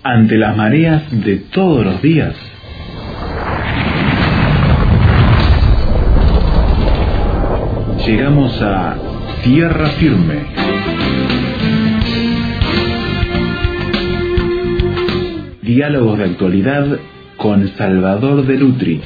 ante las mareas de todos los días. Llegamos a tierra firme. Diálogos de actualidad con Salvador de Lutri.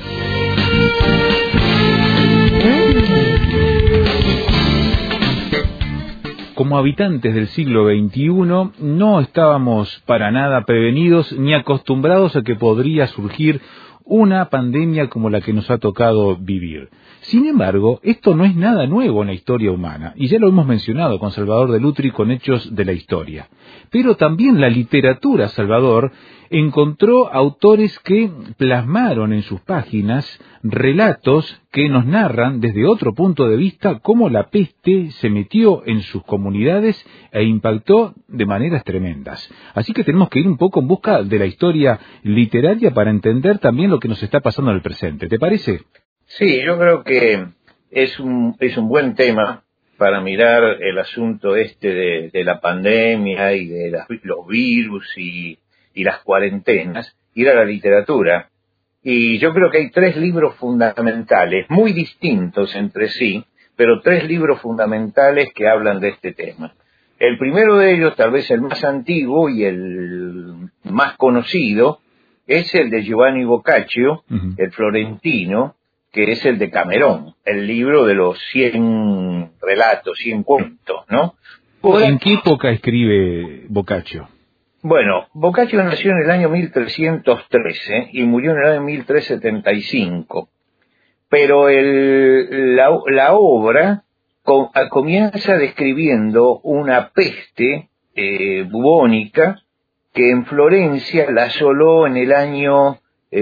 Como habitantes del siglo XXI, no estábamos para nada prevenidos ni acostumbrados a que podría surgir una pandemia como la que nos ha tocado vivir. Sin embargo, esto no es nada nuevo en la historia humana, y ya lo hemos mencionado con Salvador de Lutri con Hechos de la Historia. Pero también la literatura, Salvador, encontró autores que plasmaron en sus páginas relatos que nos narran desde otro punto de vista cómo la peste se metió en sus comunidades e impactó de maneras tremendas. Así que tenemos que ir un poco en busca de la historia literaria para entender también lo que nos está pasando en el presente. ¿Te parece? Sí, yo creo que es un buen tema para mirar el asunto de la pandemia y de los virus y las cuarentenas, ir a la literatura. Y yo creo que hay 3 libros fundamentales, muy distintos entre sí, pero 3 libros fundamentales que hablan de este tema. El primero de ellos, tal vez el más antiguo y el más conocido, es el de Giovanni Boccaccio, el florentino, que es el de Camerón, el libro de los 100 relatos, 100 cuentos, ¿no? ¿En qué época escribe Boccaccio? Bueno, Boccaccio nació en el año 1313 y murió en el año 1375, pero la obra comienza describiendo una peste bubónica que en Florencia la asoló en el año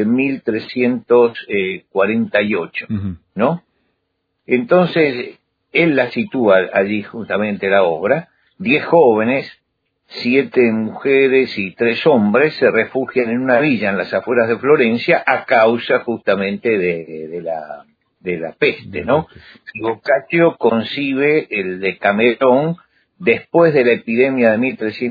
1348, ¿no? Entonces, él la sitúa allí justamente la obra. 10 jóvenes, 7 mujeres y 3 hombres se refugian en una villa en las afueras de Florencia a causa justamente de la peste, ¿no? Boccaccio concibe el de Camerón después de la epidemia de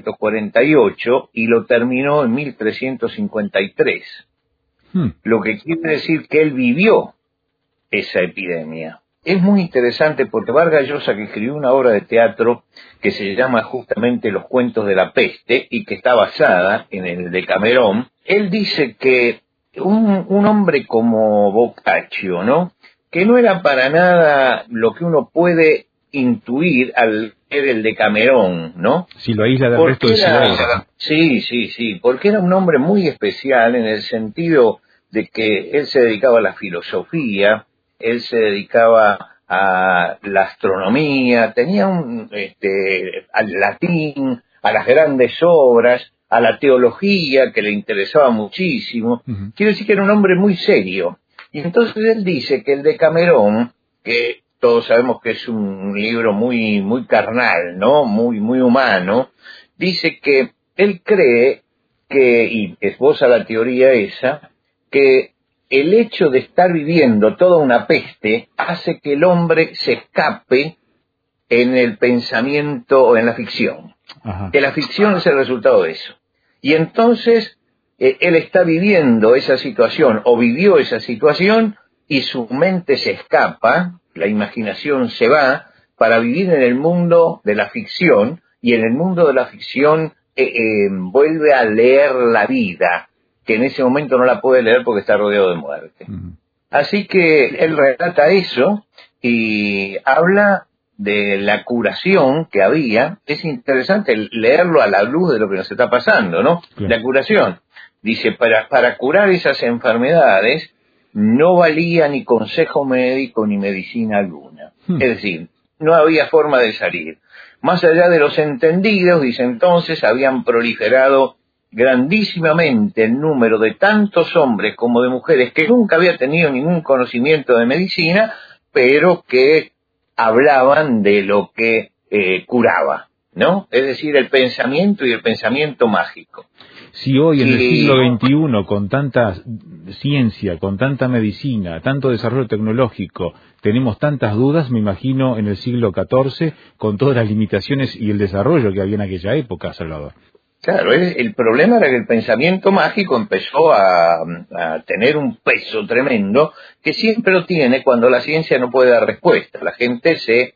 1348 y lo terminó en 1353. Lo que quiere decir que él vivió esa epidemia. Es muy interesante porque Vargas Llosa, que escribió una obra de teatro que se llama justamente Los cuentos de la peste y que está basada en el de Camerón, él dice que un hombre como Boccaccio, ¿no?, que no era para nada lo que uno puede intuir al leer el de Camerón, ¿no? Si lo aísla del resto de su obra. Sí, porque era un hombre muy especial en el sentido de que él se dedicaba a la filosofía, él se dedicaba a la astronomía, tenía al latín, a las grandes obras, a la teología, que le interesaba muchísimo. Quiere decir que era un hombre muy serio. Y entonces él dice que el de Camerón, que todos sabemos que es un libro muy, muy carnal, ¿no?, muy, muy humano, dice que él cree que, y esboza la teoría esa, que el hecho de estar viviendo toda una peste hace que el hombre se escape en el pensamiento o en la ficción. Que la ficción es el resultado de eso. Y entonces él está viviendo esa situación o vivió esa situación y su mente se escapa, la imaginación se va para vivir en el mundo de la ficción, y en el mundo de la ficción vuelve a leer la vida, que en ese momento no la puede leer porque está rodeado de muerte. Así que él relata eso y habla de la curación que había. Es interesante leerlo a la luz de lo que nos está pasando, ¿no? Claro. La curación. Dice, para curar esas enfermedades no valía ni consejo médico ni medicina alguna. Es decir, no había forma de salir. Más allá de los entendidos, dice entonces, habían proliferado grandísimamente el número de tantos hombres como de mujeres que nunca había tenido ningún conocimiento de medicina, pero que hablaban de lo que curaba, ¿no? Es decir, el pensamiento y el pensamiento mágico. Si hoy en el siglo XXI, con tanta ciencia, con tanta medicina, tanto desarrollo tecnológico, tenemos tantas dudas, me imagino en el siglo XIV, con todas las limitaciones y el desarrollo que había en aquella época, Salvador. Claro, el problema era que el pensamiento mágico empezó a tener un peso tremendo que siempre lo tiene cuando la ciencia no puede dar respuesta. La gente se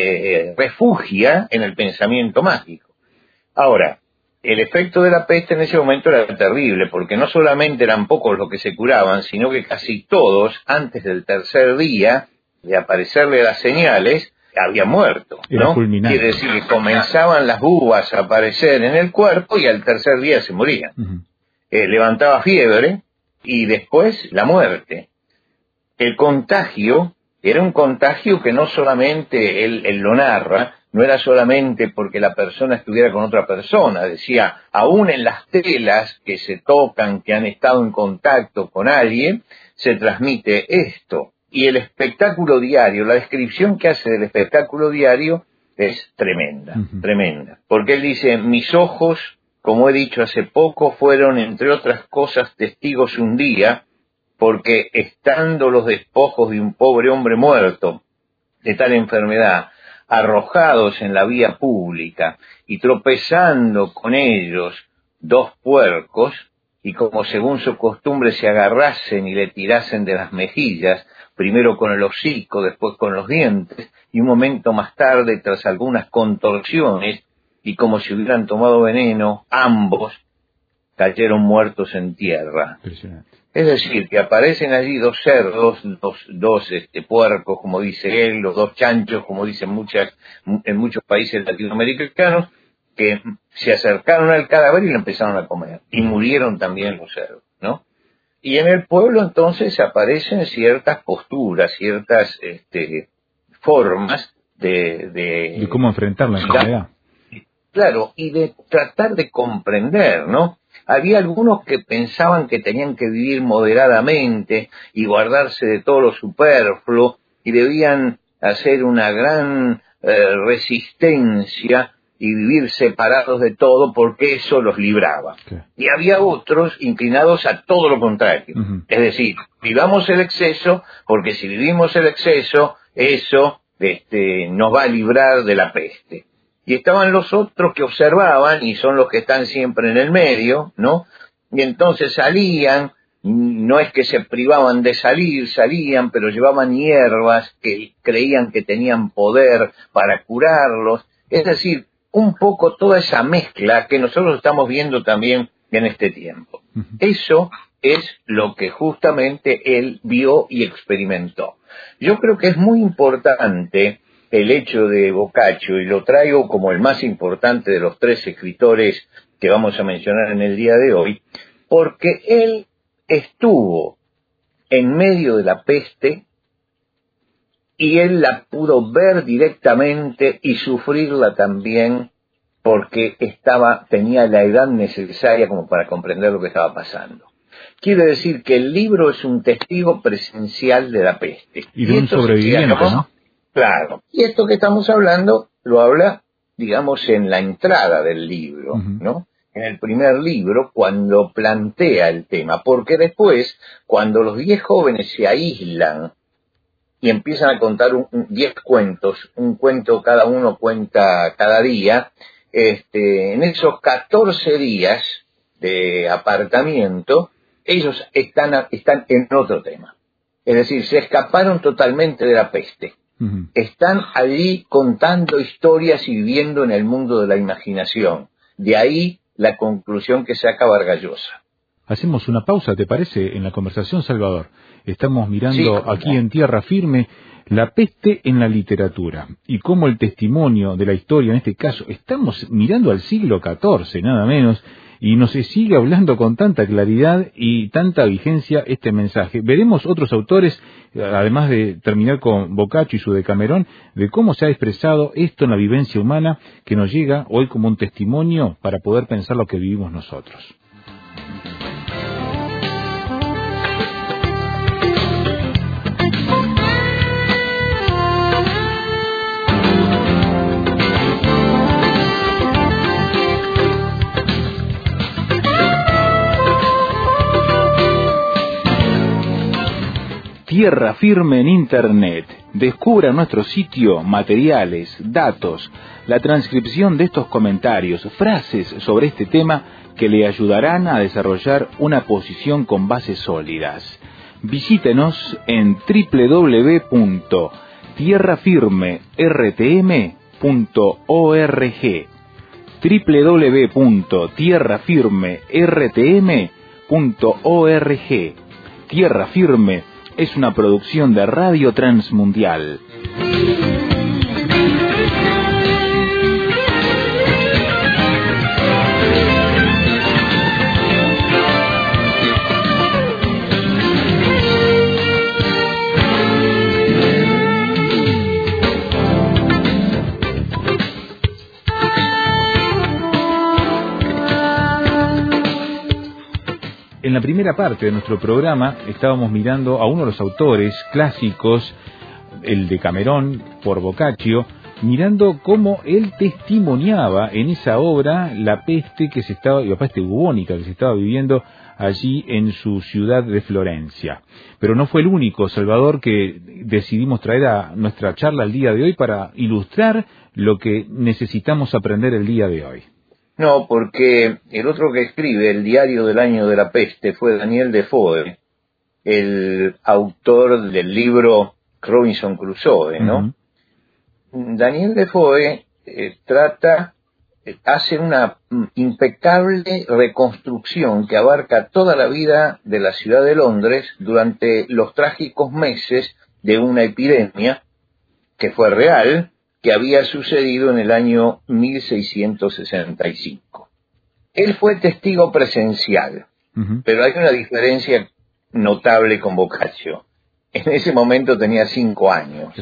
refugia en el pensamiento mágico. Ahora, el efecto de la peste en ese momento era terrible, porque no solamente eran pocos los que se curaban, sino que casi todos, antes del tercer día de aparecerle las señales, había muerto, ¿no? Quiere decir que comenzaban las bubas a aparecer en el cuerpo y al tercer día se morían. Levantaba fiebre y después la muerte. El contagio era un contagio que no solamente él lo narra, no era solamente porque la persona estuviera con otra persona, decía, aún en las telas que se tocan, que han estado en contacto con alguien, se transmite esto. Y el espectáculo diario, la descripción que hace del espectáculo diario es tremenda, tremenda. Porque él dice, mis ojos, como he dicho hace poco, fueron, entre otras cosas, testigos un día, porque estando los despojos de un pobre hombre muerto de tal enfermedad, arrojados en la vía pública y tropezando con ellos dos puercos, y como según su costumbre se agarrasen y le tirasen de las mejillas, primero con el hocico, después con los dientes, y un momento más tarde, tras algunas contorsiones, y como si hubieran tomado veneno, ambos cayeron muertos en tierra. Es decir, que aparecen allí dos cerdos, dos puercos, como dice él, los dos chanchos, como dicen en muchos países latinoamericanos, que se acercaron al cadáver y lo empezaron a comer. Y murieron también los cerdos, ¿no? Y en el pueblo entonces aparecen ciertas posturas, ciertas formas de cómo enfrentar la enfermedad. Claro, y de tratar de comprender, ¿no? Había algunos que pensaban que tenían que vivir moderadamente y guardarse de todo lo superfluo y debían hacer una gran resistencia y vivir separados de todo porque eso los libraba. Y había otros inclinados a todo lo contrario. Es decir, vivamos el exceso porque si vivimos el exceso, eso nos va a librar de la peste. Y estaban los otros que observaban, y son los que están siempre en el medio, ¿no? Y entonces salían, no es que se privaban de salir, salían, pero llevaban hierbas que creían que tenían poder para curarlos. Es decir, un poco toda esa mezcla que nosotros estamos viendo también en este tiempo. Eso es lo que justamente él vio y experimentó. Yo creo que es muy importante el hecho de Boccaccio, y lo traigo como el más importante de los tres escritores que vamos a mencionar en el día de hoy, porque él estuvo en medio de la peste y él la pudo ver directamente y sufrirla también porque tenía la edad necesaria como para comprender lo que estaba pasando. Quiere decir que el libro es un testigo presencial de la peste. Y de un sobreviviente, ¿no? Claro. Y esto que estamos hablando lo habla, digamos, en la entrada del libro, ¿no? En el primer libro, cuando plantea el tema. Porque después, cuando los 10 jóvenes se aíslan y empiezan a contar 10 cuentos, un cuento cada uno cuenta cada día, en esos 14 días de apartamiento, ellos están en otro tema. Es decir, se escaparon totalmente de la peste. Están allí contando historias y viviendo en el mundo de la imaginación. De ahí la conclusión que saca Vargas Llosa. Hacemos una pausa, ¿te parece? En la conversación, Salvador. Estamos mirando aquí en Tierra Firme la peste en la literatura y cómo el testimonio de la historia, en este caso, estamos mirando al siglo XIV, nada menos, y nos sigue hablando con tanta claridad y tanta vigencia este mensaje. Veremos otros autores, además de terminar con Boccaccio y su Decamerón, de cómo se ha expresado esto en la vivencia humana que nos llega hoy como un testimonio para poder pensar lo que vivimos nosotros. Tierra Firme en Internet. Descubra en nuestro sitio materiales, datos, la transcripción de estos comentarios, frases sobre este tema que le ayudarán a desarrollar una posición con bases sólidas. Visítenos en www.tierrafirmertm.org www.tierrafirmertm.org. Tierra Firme es una producción de Radio Transmundial. En la primera parte de nuestro programa estábamos mirando a uno de los autores clásicos, el Decamerón por Boccaccio, mirando cómo él testimoniaba en esa obra la peste la peste bubónica que se estaba viviendo allí en su ciudad de Florencia. Pero no fue el único, Salvador, que decidimos traer a nuestra charla el día de hoy para ilustrar lo que necesitamos aprender el día de hoy. No, porque el otro que escribe el diario del año de la peste fue Daniel Defoe, el autor del libro Robinson Crusoe, ¿no? Uh-huh. Daniel Defoe hace una impecable reconstrucción que abarca toda la vida de la ciudad de Londres durante los trágicos meses de una epidemia que fue real, que había sucedido en el año 1665. Él fue testigo presencial, uh-huh, pero hay una diferencia notable con Boccaccio. En ese momento tenía 5 años.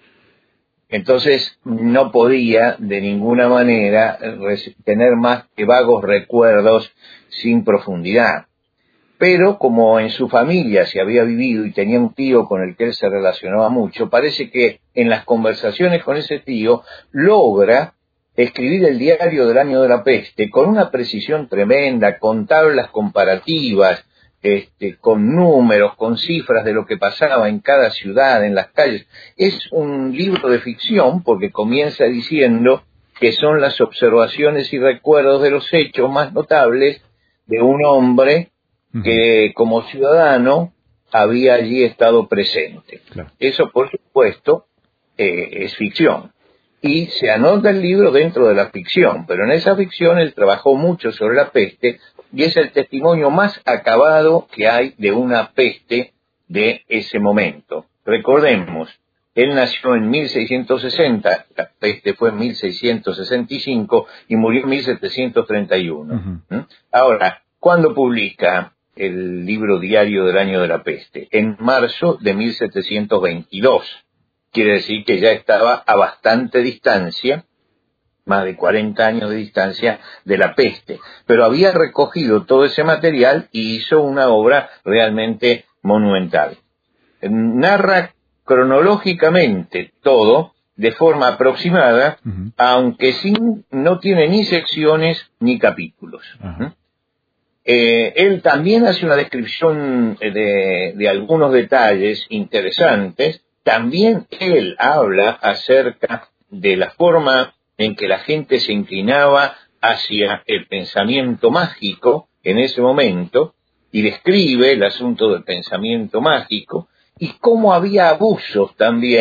Entonces no podía de ninguna manera tener más que vagos recuerdos sin profundidad. Pero como en su familia se había vivido y tenía un tío con el que él se relacionaba mucho, parece que en las conversaciones con ese tío logra escribir el diario del año de la peste con una precisión tremenda, con tablas comparativas, con números, con cifras de lo que pasaba en cada ciudad, en las calles. Es un libro de ficción porque comienza diciendo que son las observaciones y recuerdos de los hechos más notables de un hombre que como ciudadano había allí estado presente. Claro. Eso, por supuesto, es ficción. Y se anota el libro dentro de la ficción, pero en esa ficción él trabajó mucho sobre la peste y es el testimonio más acabado que hay de una peste de ese momento. Recordemos, él nació en 1660, la peste fue en 1665 y murió en 1731. Uh-huh. Ahora, ¿cuándo publica el libro diario del año de la peste? En marzo de 1722. Quiere decir que ya estaba a bastante distancia, más de 40 años de distancia de la peste. Pero había recogido todo ese material y hizo una obra realmente monumental. Narra cronológicamente todo de forma aproximada, uh-huh, aunque no tiene ni secciones ni capítulos. Uh-huh. Él también hace una descripción de algunos detalles interesantes. También él habla acerca de la forma en que la gente se inclinaba hacia el pensamiento mágico en ese momento y describe el asunto del pensamiento mágico y cómo había abusos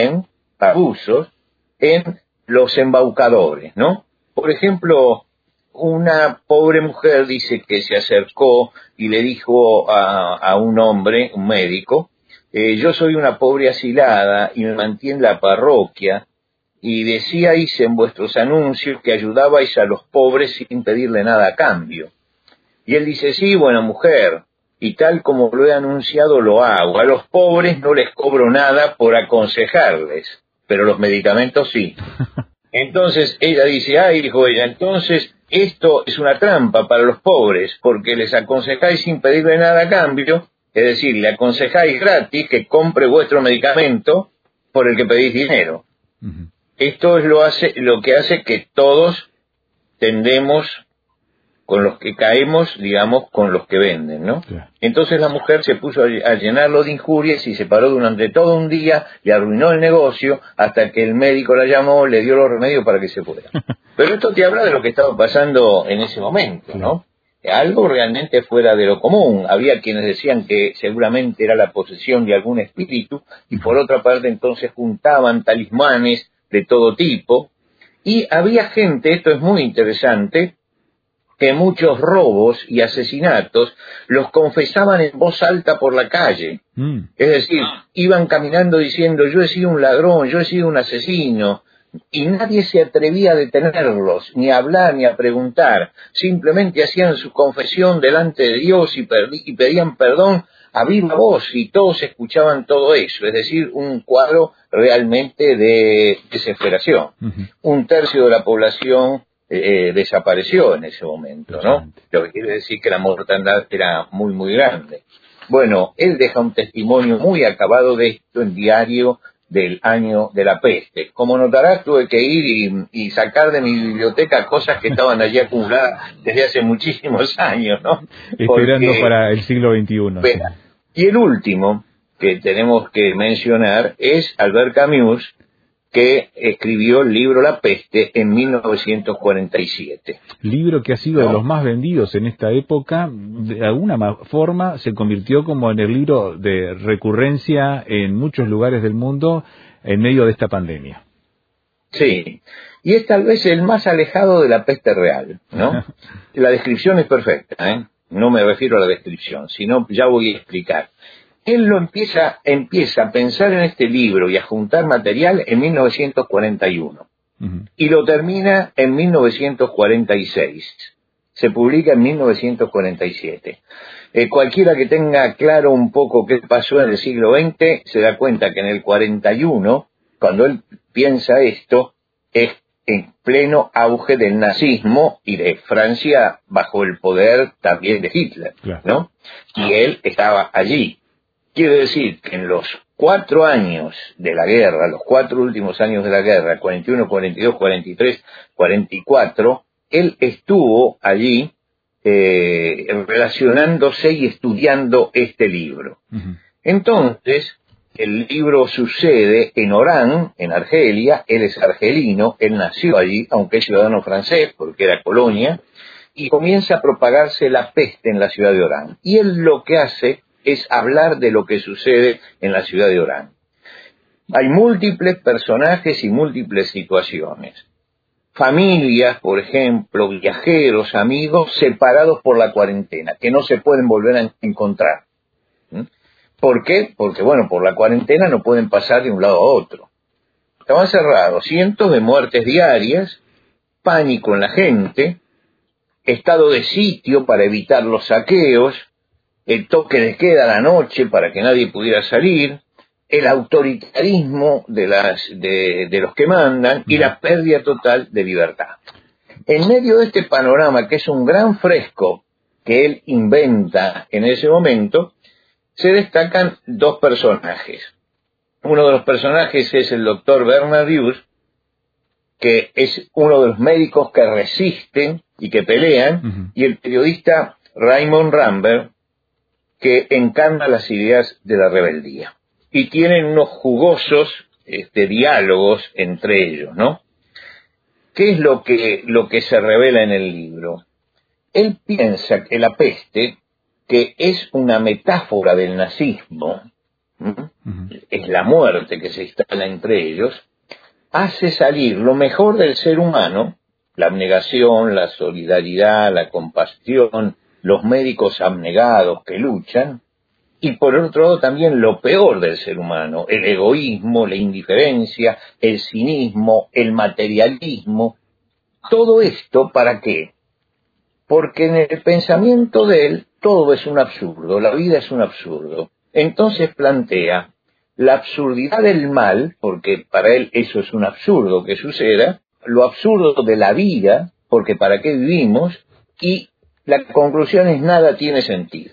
en los embaucadores, ¿no? Por ejemplo, una pobre mujer dice que se acercó y le dijo a un hombre, un médico, yo soy una pobre asilada y me mantiene en la parroquia y decíais en vuestros anuncios que ayudabais a los pobres sin pedirle nada a cambio. Y él dice, sí, buena mujer, y tal como lo he anunciado lo hago. A los pobres no les cobro nada por aconsejarles, pero los medicamentos sí. Entonces ella dice, dijo ella, entonces esto es una trampa para los pobres, porque les aconsejáis sin pedirle nada a cambio, es decir, le aconsejáis gratis que compre vuestro medicamento por el que pedís dinero. Uh-huh. Esto es lo que hace que todos tendemos con los que caemos, digamos, con los que venden, ¿no? Claro. Entonces la mujer se puso a llenarlo de injurias y se paró durante todo un día, le arruinó el negocio, hasta que el médico la llamó, le dio los remedios para que se fuera. Pero esto te habla de lo que estaba pasando en ese momento, ¿no? Algo realmente fuera de lo común. Había quienes decían que seguramente era la posesión de algún espíritu, y por otra parte entonces juntaban talismanes de todo tipo, y había gente, esto es muy interesante, que muchos robos y asesinatos los confesaban en voz alta por la calle. Es decir, iban caminando diciendo, yo he sido un ladrón, yo he sido un asesino, y nadie se atrevía a detenerlos, ni a hablar, ni a preguntar. Simplemente hacían su confesión delante de Dios y pedían perdón a viva voz, y todos escuchaban todo eso. Es decir, un cuadro realmente de desesperación. Un tercio de la población desapareció en ese momento, ¿no? Lo que quiere decir que la mortandad era muy, muy grande. Bueno, él deja un testimonio muy acabado de esto en Diario del Año de la Peste. Como notarás, tuve que ir y sacar de mi biblioteca cosas que estaban allí acumuladas desde hace muchísimos años, ¿no? Esperando para el siglo XXI. Y el último que tenemos que mencionar es Albert Camus, que escribió el libro La Peste en 1947. Libro que ha sido de los más vendidos en esta época. De alguna forma se convirtió como en el libro de recurrencia en muchos lugares del mundo en medio de esta pandemia. Sí, y es tal vez el más alejado de la peste real, ¿no? La descripción es perfecta, ¿eh? No me refiero a la descripción, sino ya voy a explicar. Él empieza a pensar en este libro y a juntar material en 1941. Y lo termina en 1946. Se publica en 1947. Cualquiera que tenga claro un poco qué pasó en el siglo XX se da cuenta que en el 41, cuando él piensa esto, es en pleno auge del nazismo y de Francia bajo el poder también de Hitler, ¿no? Y él estaba allí. Quiere decir que en los 4 años de la guerra, los 4 últimos años de la guerra, 41, 42, 43, 44, él estuvo allí relacionándose y estudiando este libro. Entonces, el libro sucede en Orán, en Argelia. Él es argelino, él nació allí, aunque es ciudadano francés, porque era colonia, y comienza a propagarse la peste en la ciudad de Orán. Y él lo que hace es hablar de lo que sucede en la ciudad de Orán. Hay múltiples personajes y múltiples situaciones. Familias, por ejemplo, viajeros, amigos, separados por la cuarentena, que no se pueden volver a encontrar. ¿Por qué? Porque, bueno, por la cuarentena no pueden pasar de un lado a otro. Estaban cerrados, cientos de muertes diarias, pánico en la gente, estado de sitio para evitar los saqueos, el toque de queda a la noche para que nadie pudiera salir, el autoritarismo de los que mandan y la pérdida total de libertad. En medio de este panorama, que es un gran fresco que él inventa en ese momento, se destacan 2 personajes. Uno de los personajes es el doctor Bernardius, que es uno de los médicos que resisten y que pelean, y el periodista Raymond Rambert, que encarna las ideas de la rebeldía. Y tienen unos jugosos diálogos entre ellos, ¿no? ¿Qué es lo que se revela en el libro? Él piensa que la peste, que es una metáfora del nazismo, es la muerte que se instala entre ellos, hace salir lo mejor del ser humano, la abnegación, la solidaridad, la compasión, los médicos abnegados que luchan, y por otro lado también lo peor del ser humano, el egoísmo, la indiferencia, el cinismo, el materialismo. Todo esto, ¿para qué? Porque en el pensamiento de él todo es un absurdo, la vida es un absurdo. Entonces plantea la absurdidad del mal, porque para él eso es un absurdo que suceda, lo absurdo de la vida, porque para qué vivimos, y la conclusión es nada tiene sentido.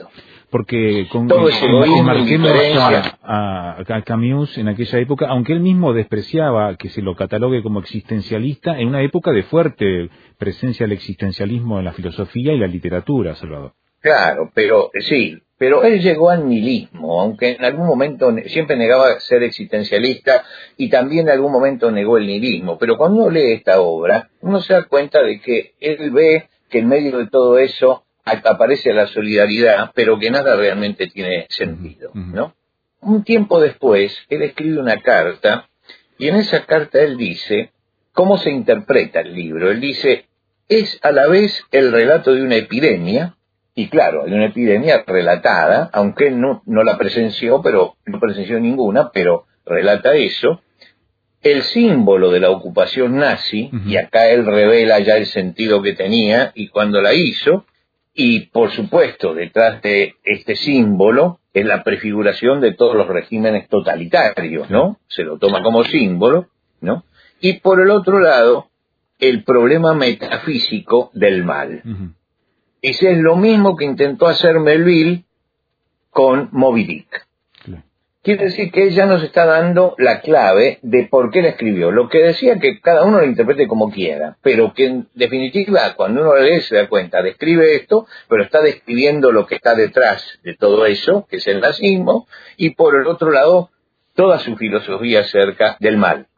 Porque todo ese egoísmo, marquemos indiferencia. a Camus en aquella época, aunque él mismo despreciaba que se lo catalogue como existencialista, en una época de fuerte presencia del existencialismo en la filosofía y la literatura, Salvador. Claro, pero sí, pero él llegó al nihilismo, aunque en algún momento siempre negaba ser existencialista y también en algún momento negó el nihilismo. Pero cuando uno lee esta obra, uno se da cuenta de que él ve que en medio de todo eso aparece la solidaridad, pero que nada realmente tiene sentido, ¿no? Un tiempo después, él escribe una carta, y en esa carta él dice cómo se interpreta el libro. Él dice, es a la vez el relato de una epidemia, y claro, hay una epidemia relatada, aunque él no la presenció, pero no presenció ninguna, pero relata eso, el símbolo de la ocupación nazi, y acá él revela ya el sentido que tenía y cuando la hizo, y por supuesto detrás de este símbolo es la prefiguración de todos los regímenes totalitarios, ¿no? Se lo toma como símbolo, ¿no? Y por el otro lado, el problema metafísico del mal. Ese es lo mismo que intentó hacer Melville con Moby Dick. Quiere decir que ella nos está dando la clave de por qué la escribió. Lo que decía que cada uno lo interprete como quiera, pero que en definitiva, cuando uno lo lee se da cuenta, describe esto, pero está describiendo lo que está detrás de todo eso, que es el nazismo, y por el otro lado, toda su filosofía acerca del mal.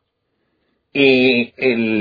Y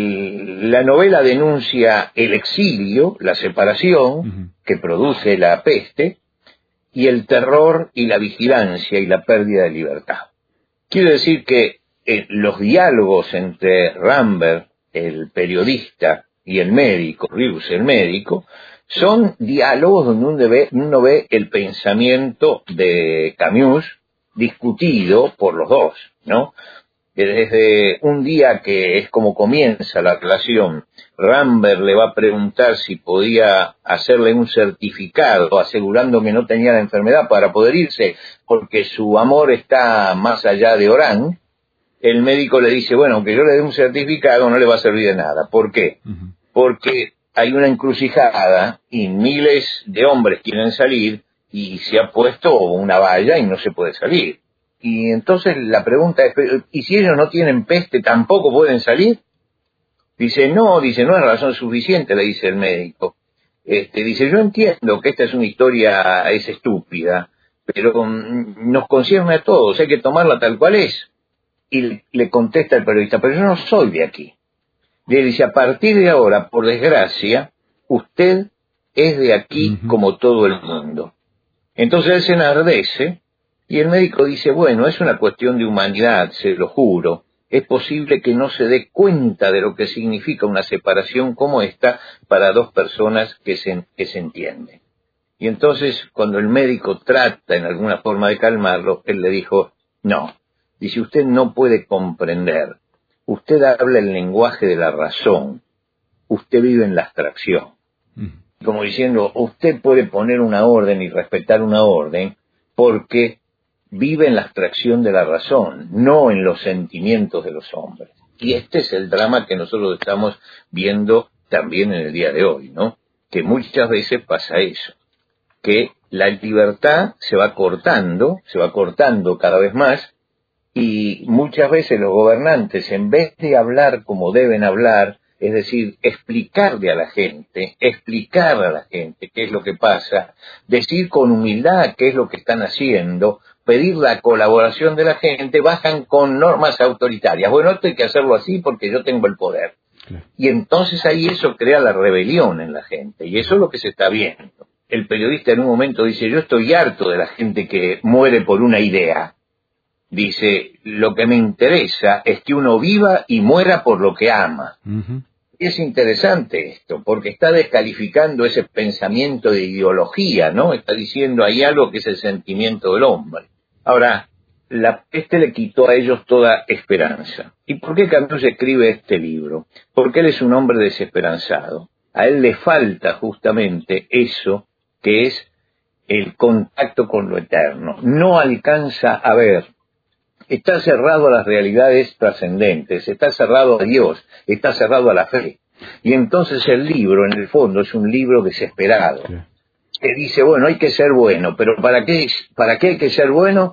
la novela denuncia el exilio, la separación, que produce la peste, y el terror y la vigilancia y la pérdida de libertad. Quiero decir que los diálogos entre Rambert, el periodista, y el médico, Rius, el médico, son diálogos donde uno ve el pensamiento de Camus discutido por los dos, ¿no? Que desde un día que es como comienza la relación, Rambert le va a preguntar si podía hacerle un certificado asegurando que no tenía la enfermedad para poder irse, porque su amor está más allá de Orán. El médico le dice, bueno, aunque yo le dé un certificado no le va a servir de nada. ¿Por qué? Porque hay una encrucijada y miles de hombres quieren salir y se ha puesto una valla y no se puede salir. Y entonces la pregunta es, ¿y si ellos no tienen peste, tampoco pueden salir? Dice, no es razón suficiente, le dice el médico. Dice, yo entiendo que esta es una historia, es estúpida, pero nos concierne a todos, hay que tomarla tal cual es. Y le contesta el periodista, pero yo no soy de aquí. Le dice, a partir de ahora, por desgracia, usted es de aquí como todo el mundo. Entonces él se enardece. Y el médico dice, bueno, es una cuestión de humanidad, se lo juro. Es posible que no se dé cuenta de lo que significa una separación como esta para dos personas que se entienden. Y entonces, cuando el médico trata en alguna forma de calmarlo, él le dijo, no. Dice, usted no puede comprender. Usted habla el lenguaje de la razón. Usted vive en la abstracción. Como diciendo, usted puede poner una orden y respetar una orden porque vive en la abstracción de la razón, no en los sentimientos de los hombres. Y este es el drama que nosotros estamos viendo también en el día de hoy, ¿no? Que muchas veces pasa eso, que la libertad se va cortando cada vez más, y muchas veces los gobernantes, en vez de hablar como deben hablar, es decir, explicarle a la gente, explicar a la gente qué es lo que pasa, decir con humildad qué es lo que están haciendo, pedir la colaboración de la gente, bajan con normas autoritarias. Bueno, esto hay que hacerlo así porque yo tengo el poder. Y entonces ahí eso crea la rebelión en la gente, y eso es lo que se está viendo. El periodista en un momento dice, yo estoy harto de la gente que muere por una idea. Dice, lo que me interesa es que uno viva y muera por lo que ama. Es interesante esto, porque está descalificando ese pensamiento de ideología, ¿no? Está diciendo, hay algo que es el sentimiento del hombre. Ahora, la peste le quitó a ellos toda esperanza. ¿Y por qué Camus escribe este libro? Porque él es un hombre desesperanzado. A él le falta justamente eso que es el contacto con lo eterno. No alcanza a ver. Está cerrado a las realidades trascendentes, está cerrado a Dios, está cerrado a la fe. Y entonces el libro, en el fondo, es un libro desesperado. que dice, bueno, hay que ser bueno, pero ¿para qué hay que ser bueno?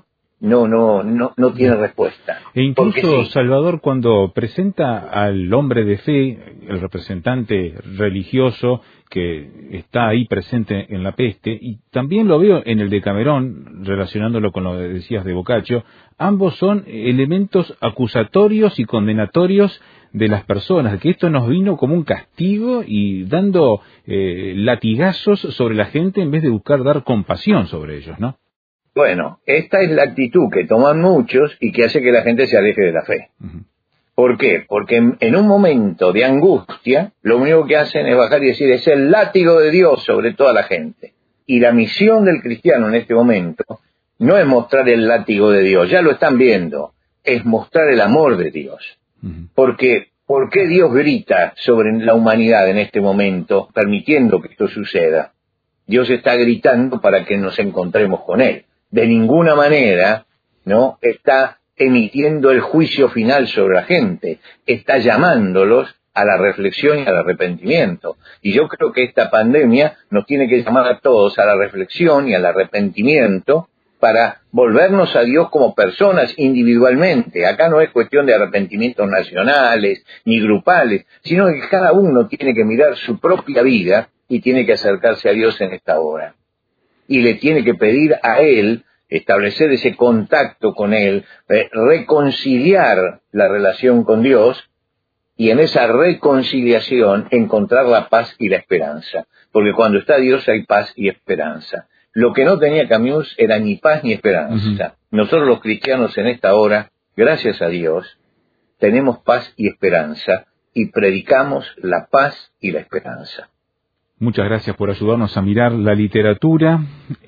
No tiene respuesta. E incluso sí. Salvador, cuando presenta al hombre de fe, el representante religioso que está ahí presente en la peste, y también lo veo en el Decamerón, relacionándolo con lo que decías de Boccaccio, ambos son elementos acusatorios y condenatorios de las personas, que esto nos vino como un castigo y dando latigazos sobre la gente en vez de buscar dar compasión sobre ellos, ¿no? Bueno, esta es la actitud que toman muchos y que hace que la gente se aleje de la fe. Uh-huh. ¿Por qué? Porque en un momento de angustia, lo único que hacen es bajar y decir, es el látigo de Dios sobre toda la gente. Y la misión del cristiano en este momento no es mostrar el látigo de Dios, ya lo están viendo, es mostrar el amor de Dios. Uh-huh. Porque, ¿por qué Dios grita sobre la humanidad en este momento, permitiendo que esto suceda? Dios está gritando para que nos encontremos con Él. De ninguna manera, ¿no?, está emitiendo el juicio final sobre la gente, está llamándolos a la reflexión y al arrepentimiento. Y yo creo que esta pandemia nos tiene que llamar a todos a la reflexión y al arrepentimiento para volvernos a Dios como personas individualmente. Acá no es cuestión de arrepentimientos nacionales ni grupales, sino que cada uno tiene que mirar su propia vida y tiene que acercarse a Dios en esta hora. Y le tiene que pedir a Él, establecer ese contacto con Él, reconciliar la relación con Dios, y en esa reconciliación encontrar la paz y la esperanza. Porque cuando está Dios hay paz y esperanza. Lo que no tenía Camus era ni paz ni esperanza. Uh-huh. Nosotros los cristianos en esta hora, gracias a Dios, tenemos paz y esperanza, y predicamos la paz y la esperanza. Muchas gracias por ayudarnos a mirar la literatura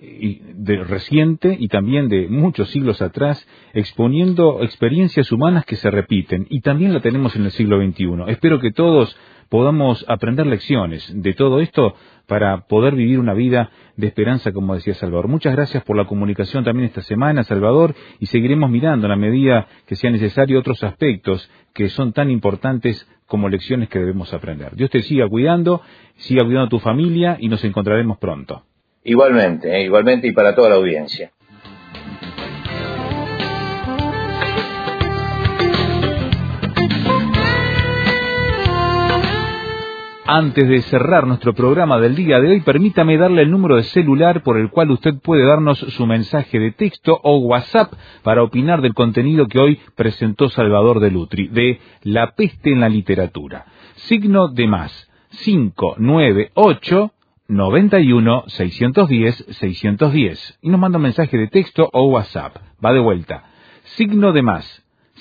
reciente y también de muchos siglos atrás, exponiendo experiencias humanas que se repiten, y también la tenemos en el siglo XXI. Espero que todos podamos aprender lecciones de todo esto para poder vivir una vida de esperanza, como decía Salvador. Muchas gracias por la comunicación también esta semana, Salvador, y seguiremos mirando en la medida que sea necesario otros aspectos que son tan importantes como lecciones que debemos aprender. Dios te siga cuidando a tu familia y nos encontraremos pronto. Igualmente y para toda la audiencia. Antes de cerrar nuestro programa del día de hoy, permítame darle el número de celular por el cual usted puede darnos su mensaje de texto o WhatsApp para opinar del contenido que hoy presentó Salvador de Lutri, de La peste en la literatura. Signo de más, 598 91 610 610. Y nos manda un mensaje de texto o WhatsApp. Va de vuelta. Signo de más,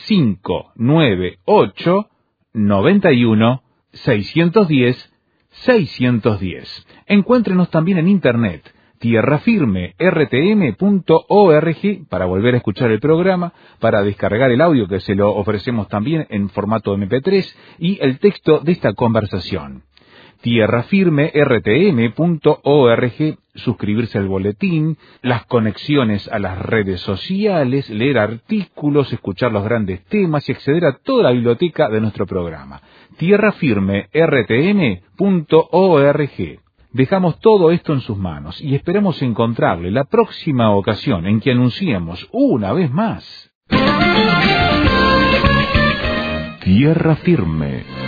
598 91 610 610. Encuéntrenos también en internet, tierrafirmertm.org, para volver a escuchar el programa, para descargar el audio que se lo ofrecemos también en formato MP3 y el texto de esta conversación. tierrafirmertm.org, suscribirse al boletín, las conexiones a las redes sociales, leer artículos, escuchar los grandes temas y acceder a toda la biblioteca de nuestro programa. tierrafirmertm.org. Dejamos todo esto en sus manos y esperamos encontrarle la próxima ocasión en que anunciemos una vez más Tierra Firme.